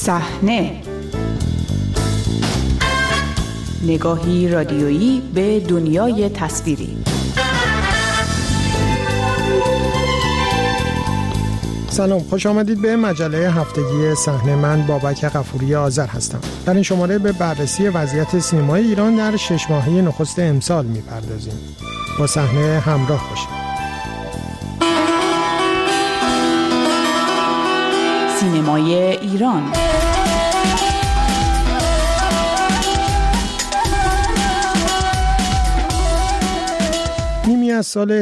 صحنه، نگاهی رادیویی به دنیای تصویری. سلام، خوش آمدید به مجله هفتگی صحنه. من بابک غفوری آذر هستم. در این شماره به بررسی وضعیت سینمای ایران در 6 ماهه نخست امسال می‌پردازیم. با صحنه همراه باشید. سینمای ایران. نیمی از سال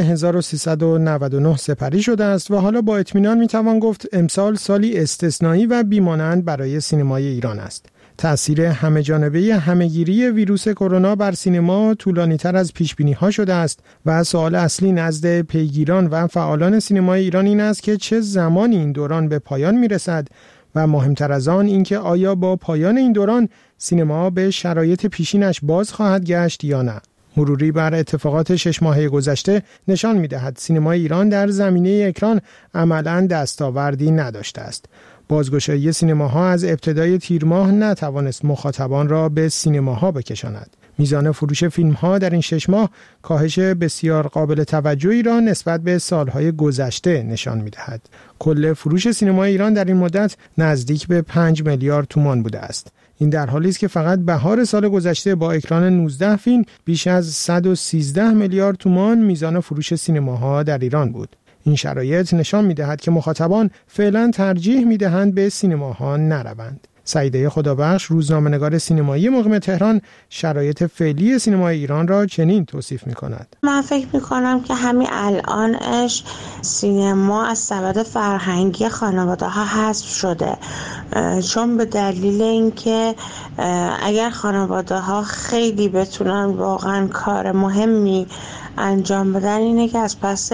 1399 سپری شده است و حالا با اطمینان میتوان گفت امسال سالی استثنایی و بی‌مانند برای سینمای ایران است. تأثیر همه‌جانبه همه‌گیری ویروس کرونا بر سینما طولانی‌تر از پیش‌بینی‌ها شده است و سوال اصلی نزد پیگیران و فعالان سینمای ایران این است که چه زمانی این دوران به پایان میرسد و مهمتر از آن اینکه آیا با پایان این دوران سینما به شرایط پیشینش باز خواهد گشت یا نه. مروری بر اتفاقات 6 ماهه گذشته نشان می‌دهد سینمای ایران در زمینه اکران عملاً دستاوردی نداشته است. بازگشایی سینماها از ابتدای تیر ماه نتوانست مخاطبان را به سینماها بکشاند. میزان فروش فیلم‌ها در این 6 ماه کاهش بسیار قابل توجهی را نسبت به سالهای گذشته نشان می‌دهد. کل فروش سینمای ایران در این مدت نزدیک به 5 میلیارد تومان بوده است. این در حالی است که فقط بهار سال گذشته با اکران 19 فیلم بیش از 113 میلیارد تومان میزان فروش سینماها در ایران بود. این شرایط نشان می‌دهد که مخاطبان فعلا ترجیح می‌دهند به سینماها نروند. سعیده خدابخش، روزنامه‌نگار سینمایی مقیم تهران، شرایط فعلی سینمای ایران را چنین توصیف می‌کند. من فکر می‌کنم که همین الانش سینما از سبد فرهنگی خانواده‌ها حذف شده، چون به دلیل اینکه اگر خانواده‌ها خیلی بتونن واقعا کار مهمی انجام بدن اینه که از پس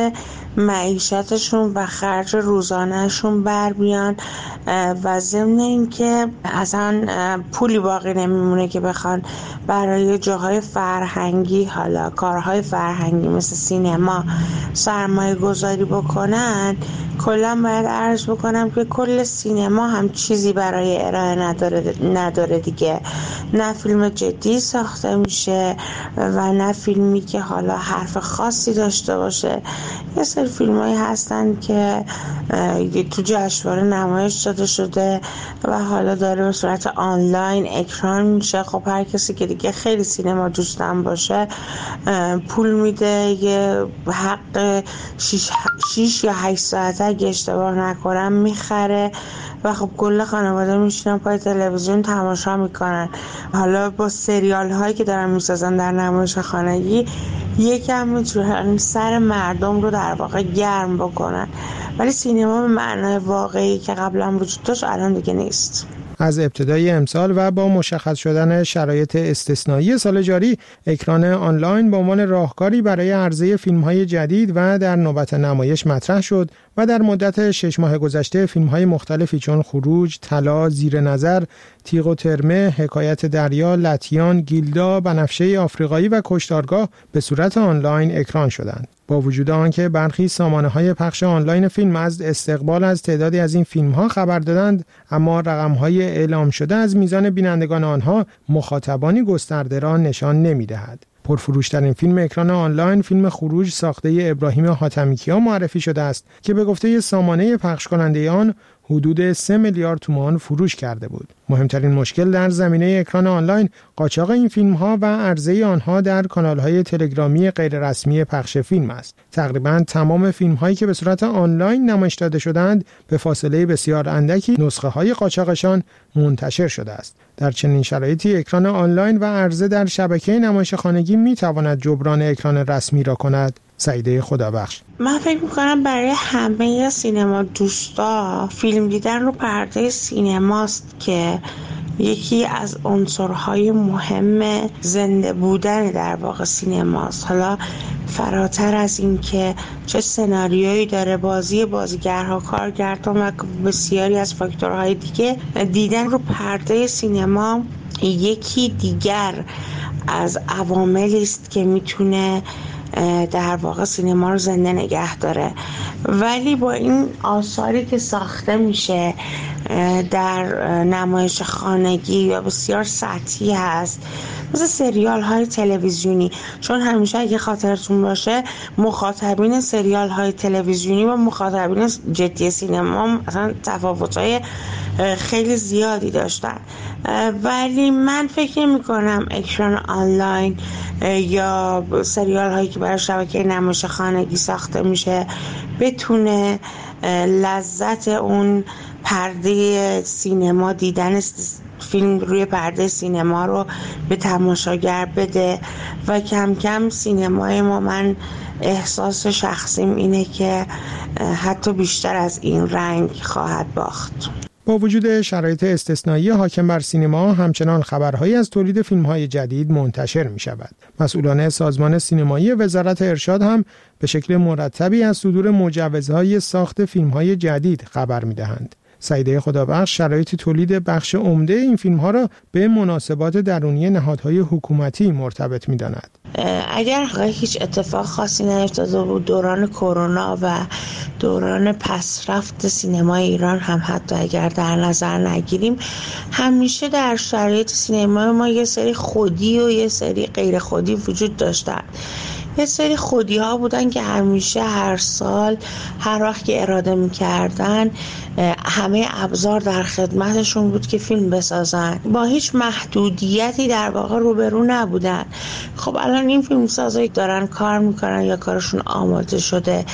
معیشتشون و خرج روزانهشون بر بیان و ضمن اینکه اصلا پولی باقی نمیمونه که بخوان برای جاهای فرهنگی، حالا کارهای فرهنگی مثل سینما سرمایه گذاری بکنن. کلا باید عرض بکنم که کل سینما هم چیزی برای ارائه نداره دیگه. نه فیلم جدی ساخته میشه و نه فیلمی که حالا حرف خاصی داشته باشه. یه سری فیلمایی هستن که تو جشنواره نمایش داده شده و حالا داره به صورت آنلاین اکران میشه. خب هر کسی که دیگه خیلی سینما دوستم باشه پول میده، یه حق 6 یا 8 ساعته اگه اشتباه نکنم میخره و خب کل خانواده میشینن پای تلویزیون تماشا میکنن. حالا با سریال هایی که دارن میسازن در نمایش خانگی یکم میتونن سر مردم رو در واقع گرم بکنن، ولی سینما به معنای واقعی که قبلا وجود داشت الان دیگه نیست. از ابتدای امسال و با مشخص شدن شرایط استثنایی سال جاری، اکران آنلاین به عنوان راهکاری برای عرضه فیلم‌های جدید و در نوبت نمایش مطرح شد و در مدت 6 ماه گذشته فیلم‌های مختلفی چون خروج، طلا، زیر نظر، تیغ و ترمه، حکایت دریا، لطیان، گیلدا، بنفشه آفریقایی و کشتارگاه به صورت آنلاین اکران شدند. با وجود آنکه برخی سامانه‌های پخش آنلاین فیلم از استقبال از تعدادی از این فیلم‌ها خبر دادند، اما رقم‌های اعلام شده از میزان بینندگان آنها مخاطبانی گسترده را نشان نمی‌دهد. پرفروش‌ترین فیلم اکران آنلاین فیلم خروج ساخته ابراهیم حاتمیکیا معرفی شده است که به گفته سامانه پخش کننده آن حدود 3 میلیارد تومان فروش کرده بود. مهمترین مشکل در زمینه اکران آنلاین قاچاق این فیلم‌ها و عرضه آنها در کانال‌های تلگرامی غیررسمی پخش فیلم است. تقریباً تمام فیلم‌هایی که به صورت آنلاین نمایش داده شدند به فاصله بسیار اندکی نسخه‌های قاچاقشان منتشر شده است. در چنین شرایطی اکران آنلاین و عرضه در شبکه نمایش خانگی می‌تواند جبران اکران رسمی را کند. سعیده خدابخش: من فکر میکنم برای همه سینما دوستا فیلم دیدن رو پرده سینماست که یکی از عنصرهای مهم زنده بودن در واقع سینماست. حالا فراتر از این که چه سناریویی داره، بازیگرها، کارگردان و بسیاری از فاکتورهای دیگه، دیدن رو پرده سینما یکی دیگر از عواملی است که میتونه در واقع سینما رو زنده نگه داره. ولی با این آثاری که ساخته میشه در نمایش خانگی یا بسیار سطحی هست، مثل سریال های تلویزیونی. چون همیشه اگه خاطرتون باشه مخاطبین سریال های تلویزیونی و مخاطبین جدی سینما اصلا تفاوت‌های خیلی زیادی داشتن، ولی من فکر می‌کنم اکران آنلاین یا سریال هایی که برای شبکه نمایش خانگی ساخته میشه بتونه لذت اون پرده سینما، دیدن فیلم روی پرده سینما رو به تماشاگر بده و کم کم سینمای ما، من احساس شخصیم اینه که حتی بیشتر از این رنگ خواهد باخت. با وجود شرایط استثنایی حاکم بر سینما، همچنان خبرهایی از تولید فیلم‌های جدید منتشر می‌شود. مسئولان سازمان سینمایی وزارت ارشاد هم به شکل مرتبی از صدور مجوزهای ساخت فیلم‌های جدید خبر می‌دهند. سعیده خدابخش شرایط تولید بخش عمده این فیلم‌ها را به مناسبات درونی نهادهای حکومتی مرتبط می‌داند. اگر هیچ اتفاق خاصی نیفتاده بود دوران کرونا و دوران پسرفت سینمای ایران هم حتی اگر در نظر نگیریم، همیشه در شرایط سینمای ما یه سری خودی و یه سری غیر خودی وجود داشتن. یه سری خودی ها بودن که همیشه هر سال هر وقت که اراده می‌کردن همه ابزار در خدمتشون بود که فیلم بسازن، با هیچ محدودیتی در واقع روبرو نبودن. خب الان این فیلمسازایی دارن کار میکنن یا کارشون آماده شده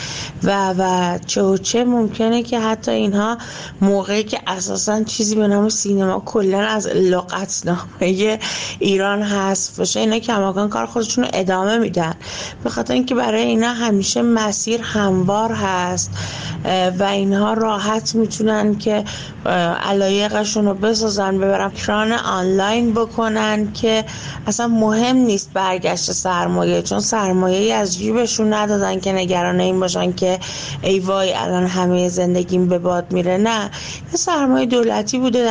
و چه ممکنه که حتی اینها موقعی که اساساً چیزی به نام سینما کلاً از لغتنامه ایران حذف بشه، اینا کماکان کار خودشون رو ادامه میدن، به خاطر اینکه برای اینا همیشه مسیر هموار هست و اینها راحت میتونن که علایقشون رو بسازن، ببرن اکران آنلاین بکنن که اصلا مهم نیست برگشت سرمایه، چون سرمایه‌ای از جیبشون ندادن که نگران این باشن که ای وای الان همه زندگیم به باد میره. نه، یه سرمایه دولتی بوده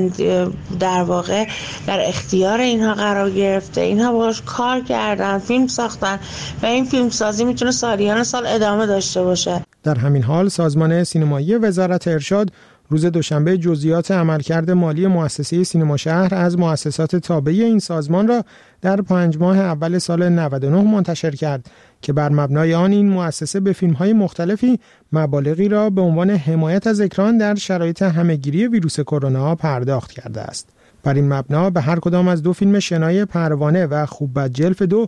در واقع در اختیار اینها قرار گرفته، اینها باهاش کار کردن، فیلم ساختن و این فیلم سازی میتونه سالیان سال ادامه داشته باشه. در همین حال سازمان سینمایی وزارت ارشاد روز دوشنبه جزئیات عملکرد مالی مؤسسه سینما شهر از مؤسسات تابع این سازمان را در 5 ماه اول سال 99 منتشر کرد که بر مبنای آن این مؤسسه به فیلم‌های مختلفی مبالغی را به عنوان حمایت از اکران در شرایط همه‌گیری ویروس کرونا پرداخت کرده است. بر این مبنا به هر کدام از 2 فیلم شنای پروانه و خوب بد جلف 2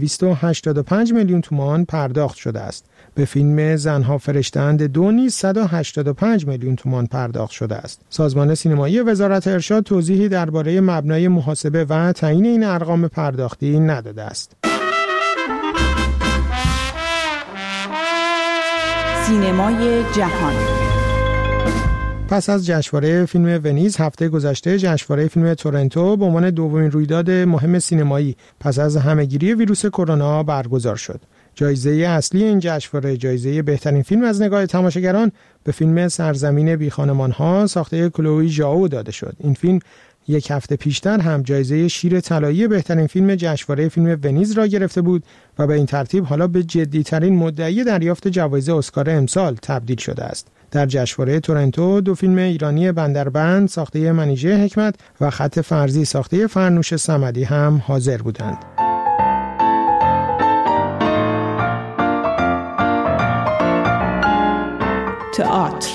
285 میلیون تومان پرداخت شده است. به فیلم زنها فرشته‌اند 2 نیز 185 میلیون تومان پرداخت شده است. سازمان سینمایی وزارت ارشاد توضیحی درباره مبنای محاسبه و تعیین این ارقام پرداختی نداده است. سینمای جهان. پس از جشنواره فیلم ونیز هفته گذشته، جشنواره فیلم تورنتو به عنوان دومین رویداد مهم سینمایی پس از همه‌گیری ویروس کرونا برگزار شد. جایزه اصلی این جشنواره، جایزه بهترین فیلم از نگاه تماشاگران، به فیلم سرزمین بیخانمان‌ها ساخته کلوئی ژائو داده شد. این فیلم یک هفته پیشتر هم جایزه شیر طلایی بهترین فیلم جشنواره فیلم ونیز را گرفته بود و به این ترتیب حالا به جدی‌ترین مدعی دریافت جوایز اسکار امسال تبدیل شده است. در جشنواره تورنتو 2 فیلم ایرانی بندربند ساخته منیژه حکمت و خط فرضی ساخته فرنوش صمدی هم حاضر بودند. تئاتر.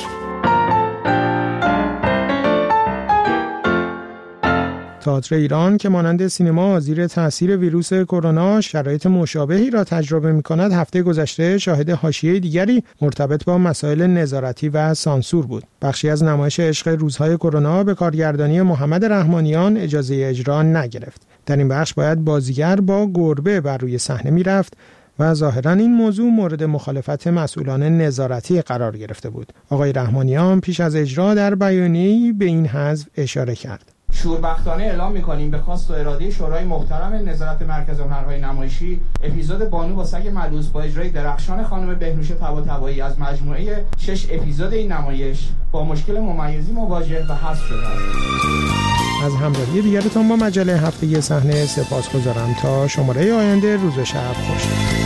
تئاتر ایران که مانند سینما زیر تاثیر ویروس کرونا شرایط مشابهی را تجربه می‌کند، هفته گذشته شاهد حاشیه دیگری مرتبط با مسائل نظارتی و سانسور بود. بخشی از نمایش عشق روزهای کرونا به کارگردانی محمد رحمانیان اجازه اجرا نگرفت. در این بخش باید بازیگر با گربه بر روی صحنه می‌رفت و ظاهراً این موضوع مورد مخالفت مسئولان نظارتی قرار گرفته بود. آقای رحمانیان پیش از اجرا در بیانیه‌ای به این حذف اشاره کرد. شوربختانه اعلام می‌کنیم به خواست و اراده شورای محترم نظارت مرکز هنرهای نمایشی، اپیزود بانو با سگ ملوس با اجرای درخشان خانم بهنوش طباطبایی از مجموعه 6 اپیزود این نمایش با مشکل ممیزی مواجه و حذف شده است. از همراهی دیگرتان با مجله هفتگی صحنه سپاسگزارم. تا شماره آینده، روز و شب خوش.